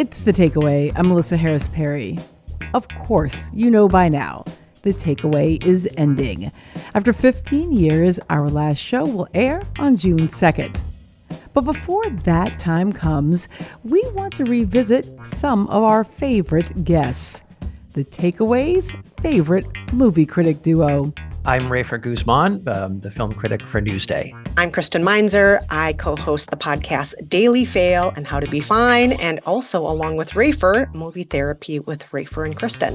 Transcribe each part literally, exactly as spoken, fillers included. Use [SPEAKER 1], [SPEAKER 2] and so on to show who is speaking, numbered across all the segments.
[SPEAKER 1] It's The Takeaway. I'm Melissa Harris Perry. Of course, you know by now, The Takeaway is ending. After fifteen years, our last show will air on June second. But before that time comes, we want to revisit some of our favorite guests. The Takeaway's favorite movie critic duo.
[SPEAKER 2] I'm Rafer Guzman, um, the film critic for Newsday.
[SPEAKER 3] I'm Kristen Meinzer. I co-host the podcast Daily Fail and How to Be Fine, and also, along with Rafer, Movie Therapy with Rafer and Kristen.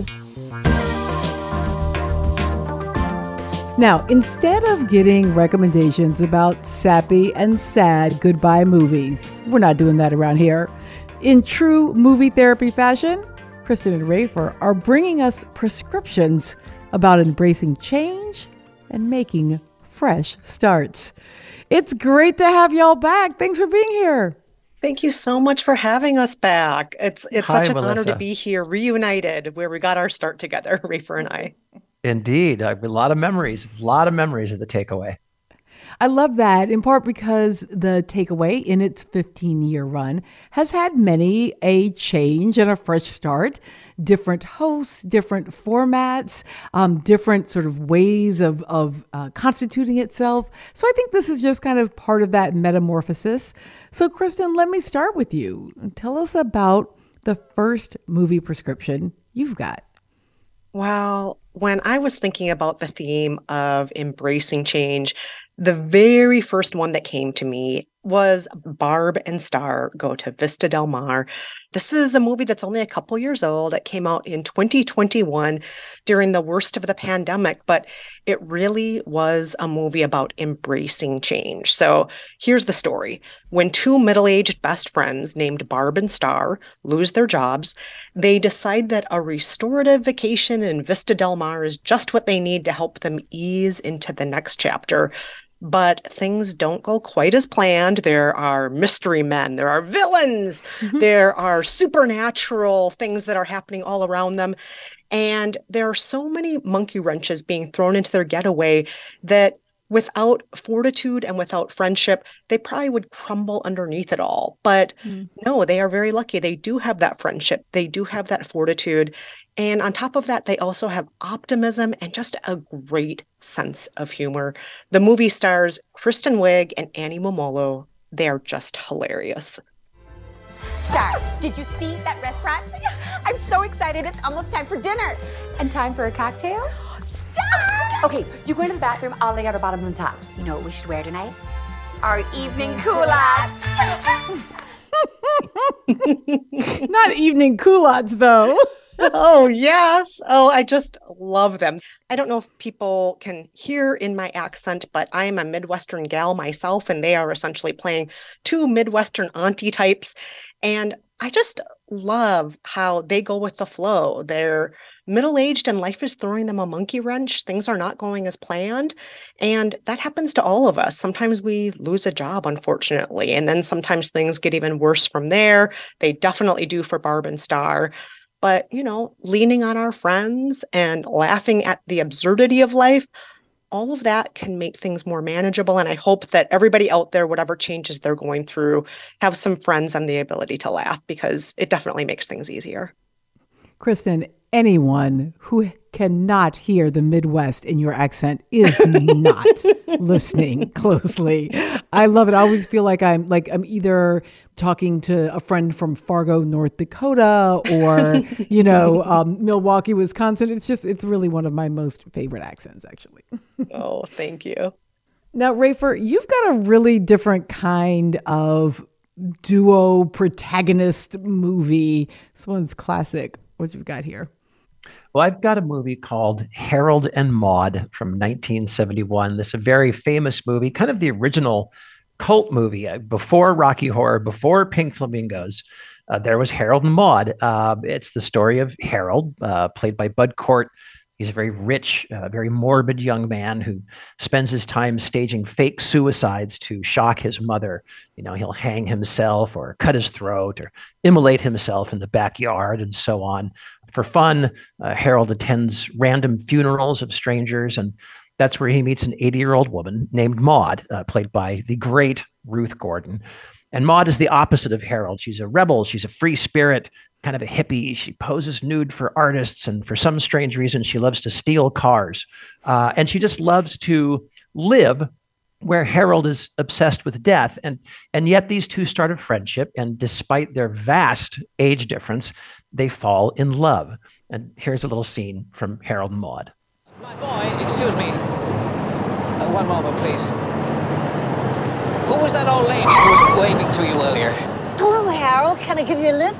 [SPEAKER 1] Now, instead of getting recommendations about sappy and sad goodbye movies, we're not doing that around here. In true movie therapy fashion, Kristen and Rafer are bringing us prescriptions about embracing change and making fresh starts. It's great to have y'all back. Thanks for being here.
[SPEAKER 3] Thank you so much for having us back. It's it's
[SPEAKER 2] Hi,
[SPEAKER 3] such an
[SPEAKER 2] Melissa.
[SPEAKER 3] honor to be here, reunited, where we got our start together, Rafer and I.
[SPEAKER 2] Indeed. I have a lot of memories, a lot of memories of The Takeaway.
[SPEAKER 1] I love that, in part because The Takeaway, in its fifteen-year run, has had many a change and a fresh start, different hosts, different formats, um, different sort of ways of, of uh, constituting itself. So I think this is just kind of part of that metamorphosis. So, Kristen, let me start with you. Tell us about the first movie prescription you've got.
[SPEAKER 3] Well, when I was thinking about the theme of embracing change, the very first one that came to me was Barb and Star Go to Vista Del Mar. This is a movie that's only a couple years old. It came out in twenty twenty-one during the worst of the pandemic, but it really was a movie about embracing change. So here's the story. When two middle-aged best friends named Barb and Star lose their jobs, they decide that a restorative vacation in Vista Del Mar is just what they need to help them ease into the next chapter. But things don't go quite as planned. There are mystery men, there are villains, mm-hmm. there are supernatural things that are happening all around them. And there are so many monkey wrenches being thrown into their getaway that without fortitude and without friendship, they probably would crumble underneath it all. But mm. no, they are very lucky. They do have that friendship. They do have that fortitude. And on top of that, they also have optimism and just a great sense of humor. The movie stars Kristen Wiig and Annie Momolo. They are just hilarious.
[SPEAKER 4] Star, did you see that restaurant? I'm so excited. It's almost time for dinner. And time for a cocktail? Star!
[SPEAKER 5] Okay, you go into the bathroom. I'll lay out our bottom and top. You know what we should wear tonight?
[SPEAKER 4] Our evening culottes.
[SPEAKER 1] Not evening culottes, though.
[SPEAKER 3] Oh, yes. Oh, I just love them. I don't know if people can hear in my accent, but I am a Midwestern gal myself, and they are essentially playing two Midwestern auntie types. And I just love how they go with the flow. They're middle-aged and life is throwing them a monkey wrench. Things are not going as planned. And that happens to all of us. Sometimes we lose a job, unfortunately. And then sometimes things get even worse from there. They definitely do for Barb and Star. But, you know, leaning on our friends and laughing at the absurdity of life, all of that can make things more manageable. And I hope that everybody out there, whatever changes they're going through, have some friends and the ability to laugh, because it definitely makes things easier.
[SPEAKER 1] Kristen, anyone who cannot hear the Midwest in your accent is not listening closely. I love it. I always feel like I'm like I'm either talking to a friend from Fargo, North Dakota, or, you know, um, Milwaukee, Wisconsin. It's just, it's really one of my most favorite accents, actually.
[SPEAKER 3] Oh, thank you.
[SPEAKER 1] Now, Rafer, you've got a really different kind of duo protagonist movie. This one's classic. What you've got here?
[SPEAKER 2] Well, I've got a movie called Harold and Maude from nineteen seventy-one. This is a very famous movie, kind of the original cult movie. Before Rocky Horror, before Pink Flamingos, uh, there was Harold and Maude. Uh, it's the story of Harold, uh, played by Bud Cort. He's a very rich, uh, very morbid young man who spends his time staging fake suicides to shock his mother. You know, he'll hang himself or cut his throat or immolate himself in the backyard and so on. For fun, uh, Harold attends random funerals of strangers, and that's where he meets an eighty-year-old woman named Maude, uh, played by the great Ruth Gordon. And Maud is the opposite of Harold. She's a rebel. She's a free spirit, kind of a hippie. She poses nude for artists. And for some strange reason, she loves to steal cars. Uh, and she just loves to live where Harold is obsessed with death. And, and yet these two start a friendship. And despite their vast age difference, they fall in love. And here's a little scene from Harold and Maud.
[SPEAKER 6] My boy, excuse me. Uh, one moment, please. Who was that old lady who was waving to you earlier?
[SPEAKER 7] Hello, Harold. Can I give you a lift?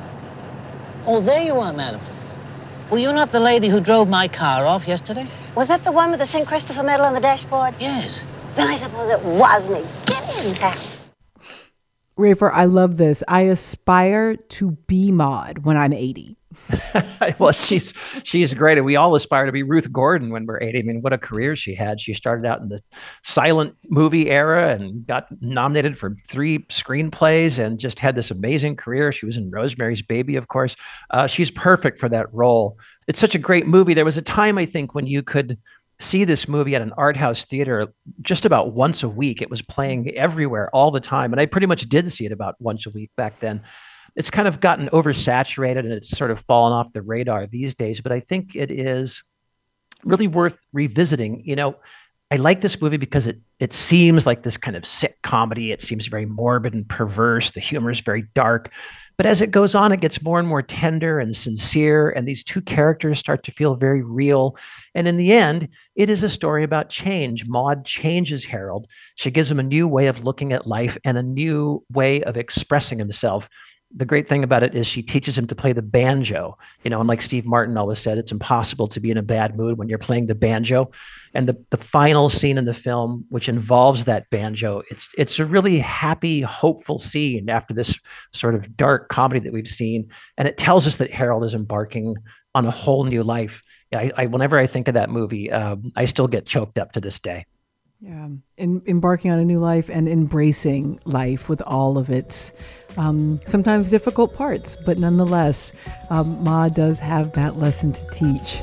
[SPEAKER 8] Oh, there you are, madam. Were you not the lady who drove my car off yesterday?
[SPEAKER 7] Was that the one with the Saint Christopher medal on the dashboard?
[SPEAKER 8] Yes.
[SPEAKER 7] Then I suppose it was me. Get in, Harold.
[SPEAKER 1] Rafer, I love this. I aspire to be Maud when I'm eighty.
[SPEAKER 2] Well, she's she's great. And we all aspire to be Ruth Gordon when we're eighty. I mean, what a career she had. She started out in the silent movie era and got nominated for three screenplays and just had this amazing career. She was in Rosemary's Baby, of course. Uh, she's perfect for that role. It's such a great movie. There was a time, I think, when you could see this movie at an art house theater just about once a week. It was playing everywhere all the time. And I pretty much did see it about once a week back then. It's kind of gotten oversaturated and it's sort of fallen off the radar these days, but I think it is really worth revisiting. You know, I like this movie because it it seems like this kind of sick comedy. It seems very morbid and perverse. The humor is very dark. But as it goes on, it gets more and more tender and sincere, and these two characters start to feel very real. And in the end, it is a story about change. Maud changes Harold. She gives him a new way of looking at life and a new way of expressing himself. The great thing about it is she teaches him to play the banjo, you know, and like Steve Martin always said, it's impossible to be in a bad mood when you're playing the banjo. And the, the final scene in the film, which involves that banjo, it's it's a really happy, hopeful scene after this sort of dark comedy that we've seen. And it tells us that Harold is embarking on a whole new life. I, I whenever I think of that movie, um, I still get choked up to this day.
[SPEAKER 1] Yeah, in, embarking on a new life and embracing life with all of its um, sometimes difficult parts, but nonetheless, um, Ma does have that lesson to teach.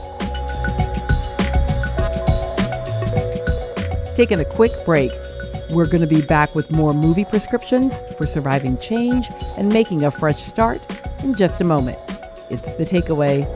[SPEAKER 1] Taking a quick break, we're going to be back with more movie prescriptions for surviving change and making a fresh start in just a moment. It's The Takeaway.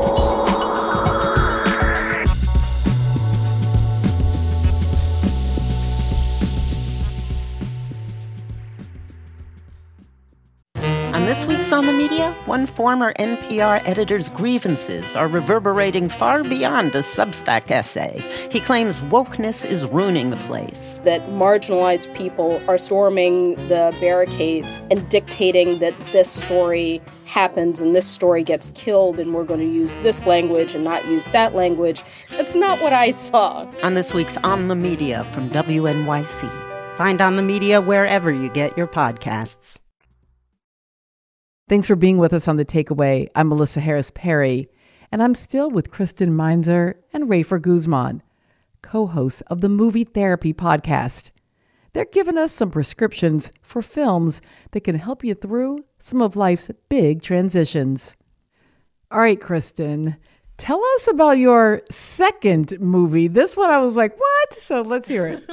[SPEAKER 9] This week's On the Media, one former N P R editor's grievances are reverberating far beyond a Substack essay. He claims wokeness is ruining the place.
[SPEAKER 10] That marginalized people are storming the barricades and dictating that this story happens and this story gets killed and we're going to use this language and not use that language. That's not what I saw.
[SPEAKER 9] On this week's On the Media from W N Y C. Find On the Media wherever you get your podcasts.
[SPEAKER 1] Thanks for being with us on The Takeaway. I'm Melissa Harris Perry, and I'm still with Kristen Meinzer and Rafer Guzman, co-hosts of the Movie Therapy podcast. They're giving us some prescriptions for films that can help you through some of life's big transitions. All right, Kristen, tell us about your second movie. This one I was like, what? So let's hear it.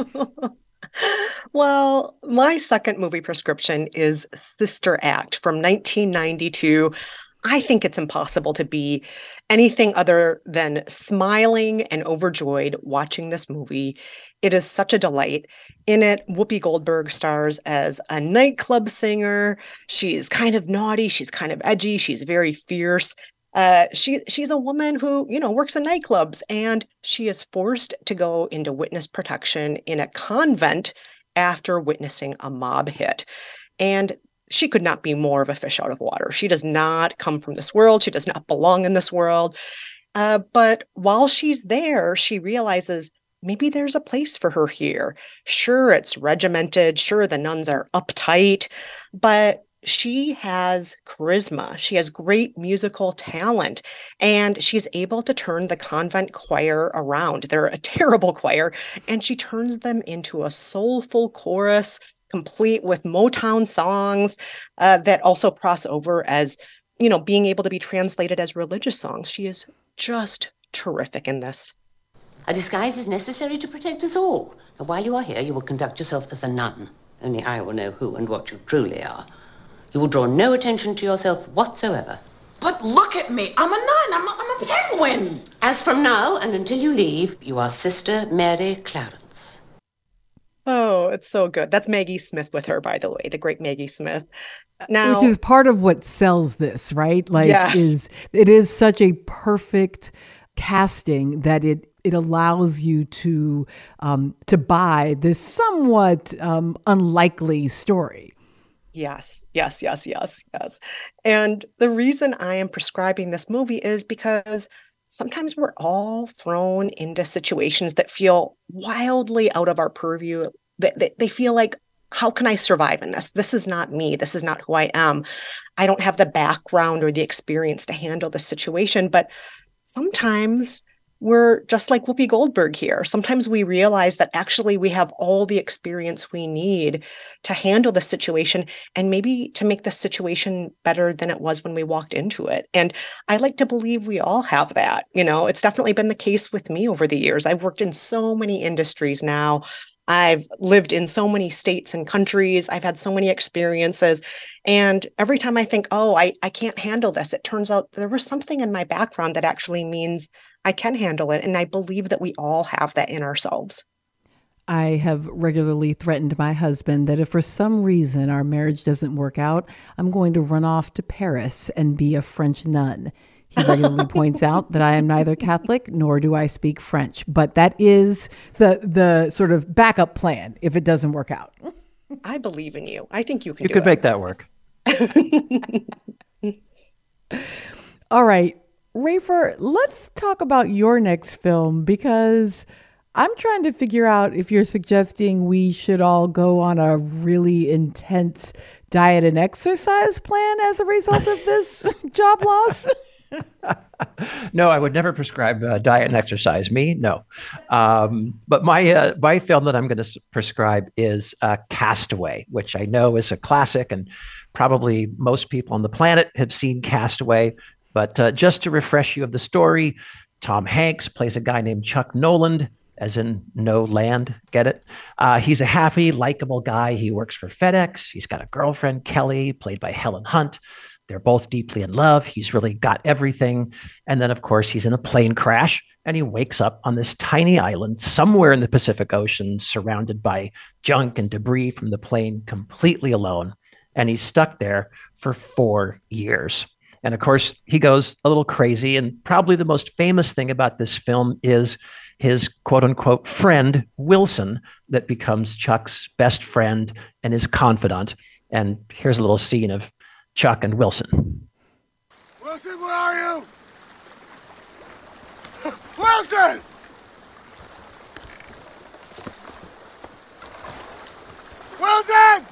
[SPEAKER 3] Well, my second movie prescription is Sister Act from nineteen ninety-two. I think it's impossible to be anything other than smiling and overjoyed watching this movie. It is such a delight. In it, Whoopi Goldberg stars as a nightclub singer. She's kind of naughty. She's kind of edgy. She's very fierce. Uh, she she's a woman who, you know, works in nightclubs, and she is forced to go into witness protection in a convent after witnessing a mob hit. And she could not be more of a fish out of water. She does not come from this world. She does not belong in this world. Uh, but while she's there, she realizes maybe there's a place for her here. Sure, it's regimented. Sure, the nuns are uptight, but she has charisma. She has great musical talent, and she's able to turn the convent choir around. They're a terrible choir, and she turns them into a soulful chorus, complete with Motown songs uh, that also cross over as, you know, being able to be translated as religious songs. She is just terrific in this.
[SPEAKER 11] A disguise is necessary to protect us all. And while you are here, you will conduct yourself as a nun. Only I will know who and what you truly are. You will draw no attention to yourself whatsoever.
[SPEAKER 12] But look at me. I'm a nun. I'm a, I'm a penguin.
[SPEAKER 11] As from now and until you leave, you are Sister Mary Clarence.
[SPEAKER 3] Oh, it's so good. That's Maggie Smith with her, by the way, the great Maggie Smith. Now,
[SPEAKER 1] which is part of what sells this, right? Like,
[SPEAKER 3] yes.
[SPEAKER 1] is it is such a perfect casting that it it allows you to um, to buy this somewhat um, unlikely story.
[SPEAKER 3] Yes, yes, yes, yes, yes. And the reason I am prescribing this movie is because sometimes we're all thrown into situations that feel wildly out of our purview. They, they, they feel like, how can I survive in this? This is not me. This is not who I am. I don't have the background or the experience to handle the situation. But sometimes we're just like Whoopi Goldberg here. Sometimes we realize that actually we have all the experience we need to handle the situation and maybe to make the situation better than it was when we walked into it. And I like to believe we all have that. You know, it's definitely been the case with me over the years. I've worked in so many industries now. I've lived in so many states and countries. I've had so many experiences. And every time I think, oh, I, I can't handle this, it turns out there was something in my background that actually means I can handle it. And I believe that we all have that in ourselves.
[SPEAKER 1] I have regularly threatened my husband that if for some reason our marriage doesn't work out, I'm going to run off to Paris and be a French nun. He regularly points out that I am neither Catholic nor do I speak French, but that is the the sort of backup plan if it doesn't work out.
[SPEAKER 3] I believe in you. I think you can
[SPEAKER 2] You
[SPEAKER 3] do
[SPEAKER 2] could
[SPEAKER 3] it.
[SPEAKER 2] make that work.
[SPEAKER 1] All right, Rafer, let's talk about your next film, because I'm trying to figure out if you're suggesting we should all go on a really intense diet and exercise plan as a result of this job loss.
[SPEAKER 2] No, I would never prescribe uh, diet and exercise. Me, no. Um, but my uh, my film that I'm going to s- prescribe is uh, Castaway, which I know is a classic, and probably most people on the planet have seen Castaway. But uh, just to refresh you of the story, Tom Hanks plays a guy named Chuck Noland, as in no land, get it? Uh, he's a happy, likable guy. He works for FedEx. He's got a girlfriend, Kelly, played by Helen Hunt. They're both deeply in love. He's really got everything. And then, of course, he's in a plane crash, and he wakes up on this tiny island somewhere in the Pacific Ocean, surrounded by junk and debris from the plane, completely alone. And he's stuck there for four years. And of course, he goes a little crazy. And probably the most famous thing about this film is his quote unquote friend, Wilson, that becomes Chuck's best friend and his confidant. And here's a little scene of Chuck and Wilson.
[SPEAKER 13] Wilson, where are you? Wilson! Wilson!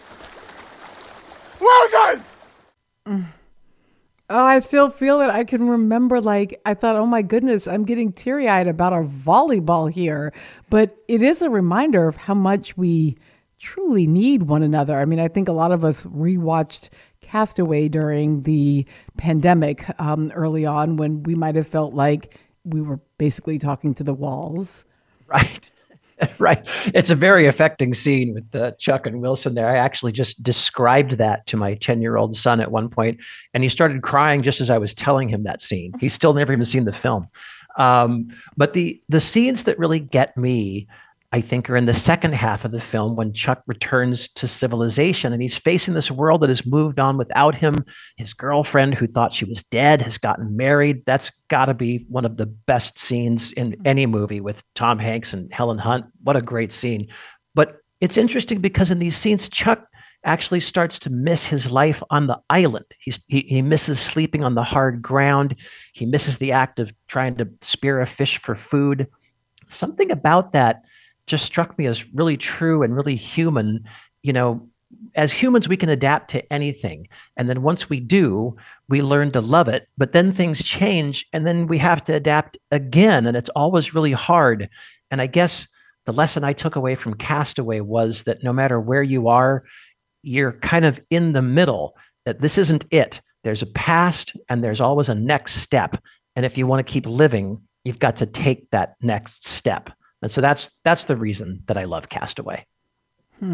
[SPEAKER 13] Wilson!
[SPEAKER 1] Mm. Oh, I still feel it. I can remember, like, I thought, oh my goodness, I'm getting teary-eyed about our volleyball here. But it is a reminder of how much we truly need one another. I mean, I think a lot of us rewatched Castaway during the pandemic um, early on, when we might have felt like we were basically talking to the walls.
[SPEAKER 2] Right. Right. It's a very affecting scene with uh, Chuck and Wilson there. I actually just described that to my ten-year-old son at one point, and he started crying just as I was telling him that scene. He's still never even seen the film. Um, but the the scenes that really get me, I think, are in the second half of the film, when Chuck returns to civilization and he's facing this world that has moved on without him. His girlfriend, who thought she was dead, has gotten married. That's got to be one of the best scenes in any movie, with Tom Hanks and Helen Hunt. What a great scene. But it's interesting because in these scenes, Chuck actually starts to miss his life on the island. He's, he, he misses sleeping on the hard ground. He misses the act of trying to spear a fish for food. Something about that just struck me as really true and really human. You know, as humans, we can adapt to anything. And then once we do, we learn to love it. But then things change, and then we have to adapt again. And it's always really hard. And I guess the lesson I took away from Castaway was that no matter where you are, you're kind of in the middle, that this isn't it. There's a past and there's always a next step. And if you want to keep living, you've got to take that next step. And so that's that's the reason that I love Castaway.
[SPEAKER 1] Hmm.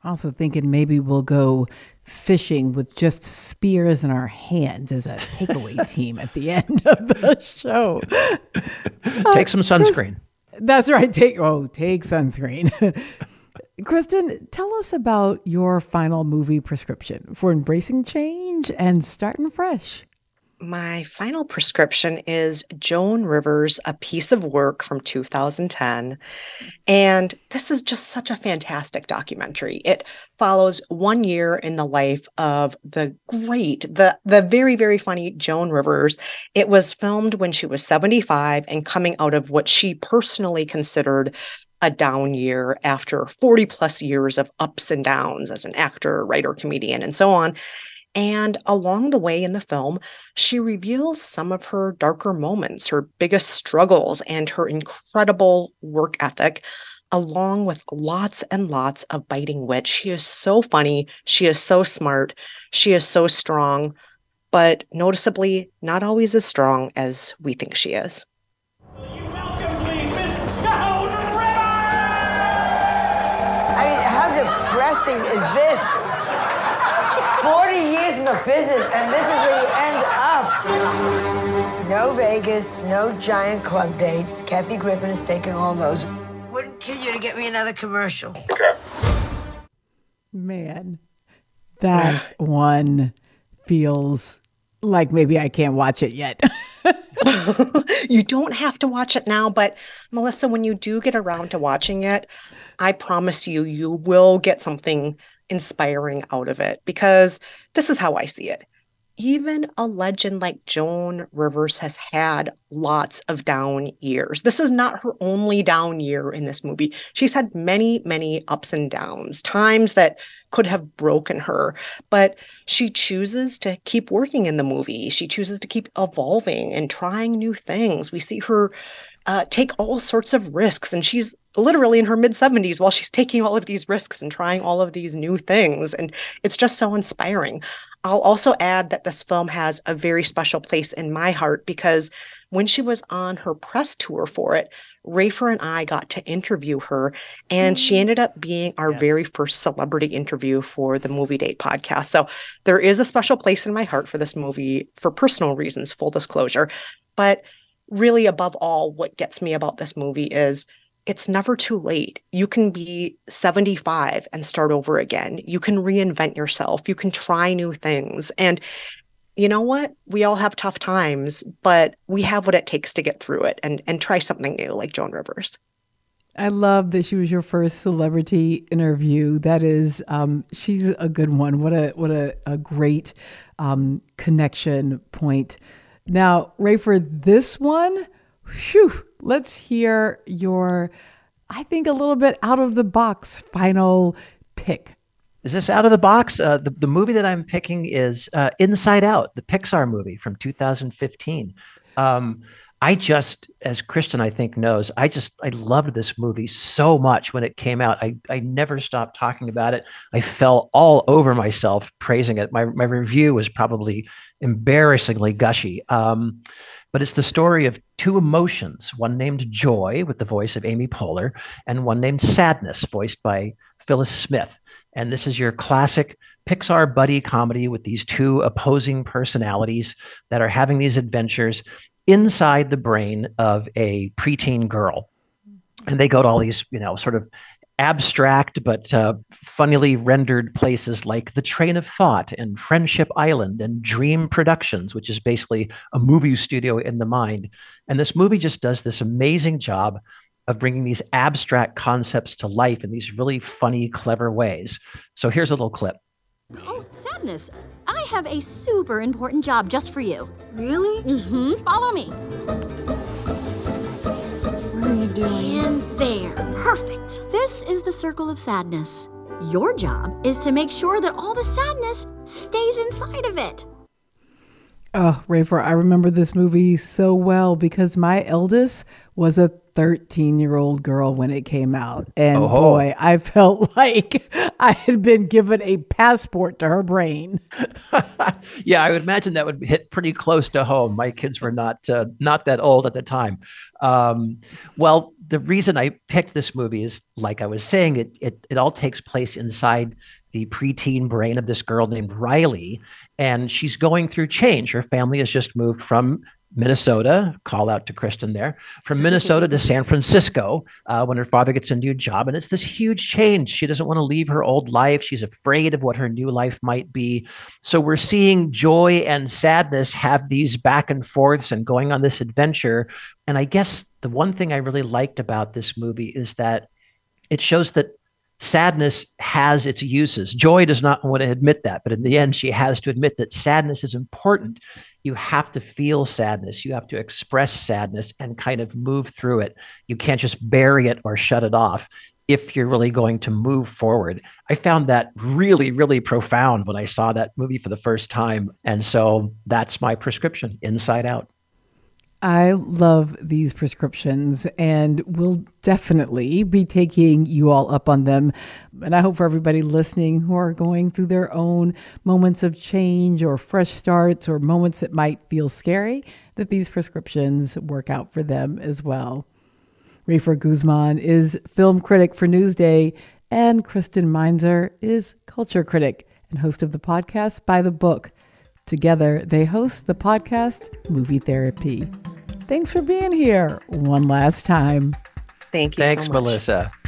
[SPEAKER 1] Also thinking maybe we'll go fishing with just spears in our hands as a takeaway team at the end of the show.
[SPEAKER 2] Take some sunscreen.
[SPEAKER 1] Chris, that's right. Take oh, take sunscreen. Kristen, tell us about your final movie prescription for embracing change and starting fresh.
[SPEAKER 3] My final prescription is Joan Rivers' A Piece of Work from two thousand ten. And this is just such a fantastic documentary. It follows one year in the life of the great, the, the very, very funny Joan Rivers. It was filmed when she was seventy-five and coming out of what she personally considered a down year after forty plus years of ups and downs as an actor, writer, comedian, and so on. And along the way in the film, she reveals some of her darker moments, her biggest struggles, and her incredible work ethic, along with lots and lots of biting wit. She is so funny. She is so smart. She is so strong, but noticeably not always as strong as we think she is.
[SPEAKER 14] I mean, how depressing is this? forty years in the business, and this is where you end up. No Vegas, no giant club dates. Kathy Griffin has taken all those. Wouldn't kill you to get me another commercial.
[SPEAKER 1] Man, that one feels like maybe I can't watch it yet.
[SPEAKER 3] You don't have to watch it now, but Melissa, when you do get around to watching it, I promise you, you will get something inspiring out of it, because this is how I see it. Even a legend like Joan Rivers has had lots of down years. This is not her only down year in this movie. She's had many, many ups and downs, times that could have broken her, but she chooses to keep working in the movie. She chooses to keep evolving and trying new things. We see her Uh, take all sorts of risks. And she's literally in her mid seventies while she's taking all of these risks and trying all of these new things. And it's just so inspiring. I'll also add that this film has a very special place in my heart, because when she was on her press tour for it, Rafer and I got to interview her, and she ended up being our yes. very first celebrity interview for the Movie Date podcast. So there is a special place in my heart for this movie for personal reasons, full disclosure. But really, above all, what gets me about this movie is it's never too late. You can be seventy-five and start over again. You can reinvent yourself. You can try new things. And you know what? We all have tough times, but we have what it takes to get through it and, and try something new, like Joan Rivers.
[SPEAKER 1] I love that she was your first celebrity interview. That is, um, she's a good one. What a what a, a great um, connection point. Now, Ray, for this one, whew, let's hear your, I think, a little bit out of the box final pick.
[SPEAKER 2] Is this out of the box? Uh, the, the movie that I'm picking is uh, Inside Out, the Pixar movie from two thousand fifteen. Um, I just, as Kristen, I think, knows, I just, I loved this movie so much when it came out. I, I never stopped talking about it. I fell all over myself praising it. My, my review was probably embarrassingly gushy. Um, but it's the story of two emotions, one named Joy with the voice of Amy Poehler, and one named Sadness, voiced by Phyllis Smith. And this is your classic Pixar buddy comedy with these two opposing personalities that are having these adventures inside the brain of a preteen girl. And they go to all these, you know, sort of abstract but uh, funnily rendered places like the Train of Thought and Friendship Island and Dream Productions, which is basically a movie studio in the mind. And this movie just does this amazing job of bringing these abstract concepts to life in these really funny, clever ways. So here's a little clip.
[SPEAKER 15] Oh, Sadness, I have a super important job just for you. Really? Mm-hmm. Follow me.
[SPEAKER 14] What are you doing?
[SPEAKER 15] And there. Perfect. This is the Circle of Sadness. Your job is to make sure that all the sadness stays inside of it.
[SPEAKER 1] Oh, Rafer, I remember this movie so well because my eldest was a thirteen-year-old girl when it came out. And
[SPEAKER 2] Oh-ho.
[SPEAKER 1] boy, I felt like I had been given a passport to her brain.
[SPEAKER 2] Yeah, I would imagine that would hit pretty close to home. My kids were not uh, not that old at the time. Um, well, the reason I picked this movie is, like I was saying, it it it all takes place inside the preteen brain of this girl named Riley, and she's going through change. Her family has just moved from Minnesota, call out to Kristen there, from Minnesota to San Francisco uh, when her father gets a new job. And it's this huge change. She doesn't want to leave her old life. She's afraid of what her new life might be. So we're seeing joy and sadness have these back and forths and going on this adventure. And I guess the one thing I really liked about this movie is that it shows that sadness has its uses. Joy does not want to admit that, but in the end, she has to admit that sadness is important. You have to feel sadness. You have to express sadness and kind of move through it. You can't just bury it or shut it off if you're really going to move forward. I found that really, really profound when I saw that movie for the first time. And so that's my prescription, Inside Out.
[SPEAKER 1] I love these prescriptions and will definitely be taking you all up on them. And I hope for everybody listening who are going through their own moments of change or fresh starts or moments that might feel scary, that these prescriptions work out for them as well. Rafer Guzman is film critic for Newsday, and Kristen Meinzer is culture critic and host of the podcast By the Book. Together, they host the podcast Movie Therapy. Thanks for being here one last time.
[SPEAKER 3] Thank you
[SPEAKER 2] Thanks,
[SPEAKER 3] so much.
[SPEAKER 2] Melissa.